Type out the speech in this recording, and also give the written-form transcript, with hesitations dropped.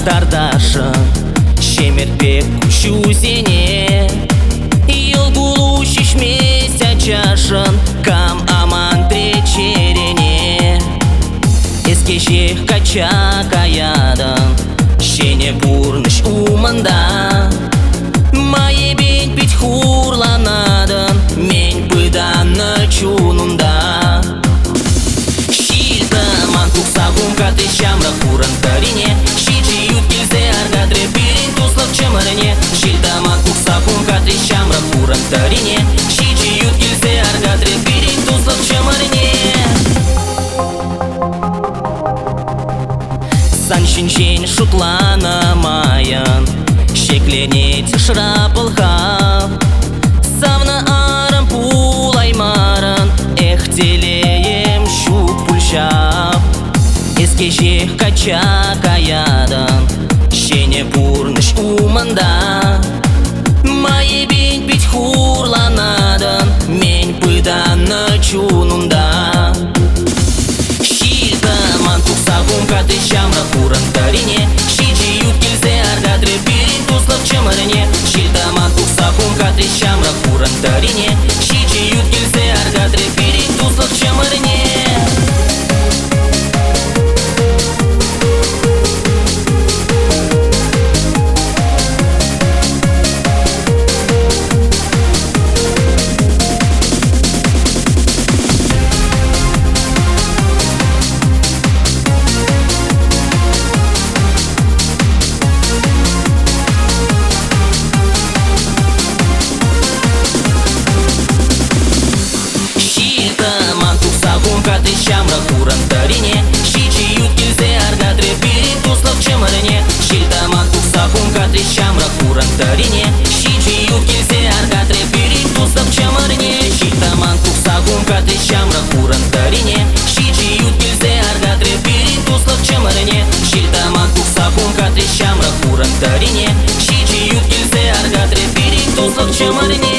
Тардашын шемерпек күшусене ел булу шишмес ачашын кам аман тречерене эскеше кача каядын шене бурныш уманда мае бен пить хурланадын мен быданы чунунда шилтаман куксагум каты шамра хуран тарине шичи ют келсе аргадре бирин туслык чымырыне шилтаман куксагум каты шамра хуран тарине шичи ют келсе аргадре бирин туслык чымырыне Саншиншен шутланамайын шекленет шрапылхав савна арым пулаймарын эх телеем шук пульшав эскеше кача каядын шене бурныш уманда мае бен пить хурланадын мен пыданы чунунда шилтаман куксагум каты шамра хуран тарине шичи ют келсе аргадре бирин туслык чымырыне шилтаман куксагум каты шамра хуран тарине шичи ют келсе аргадре бирин туслык чымырыне каты шамра хуран тарине шичи ют келсе аргадре бирин туслык чымырыне шилтаман куксагум каты шамра хуран тарине шичи ют келсе аргадре бирин туслык чымырыне шилтаман куксагум каты шамра хуран тарине шичи ют келсе аргадре бирин туслык чымырыне шилтаман куксагум каты шамра хуран тарине шичи ют келсе аргадре бирин туслык чымырыне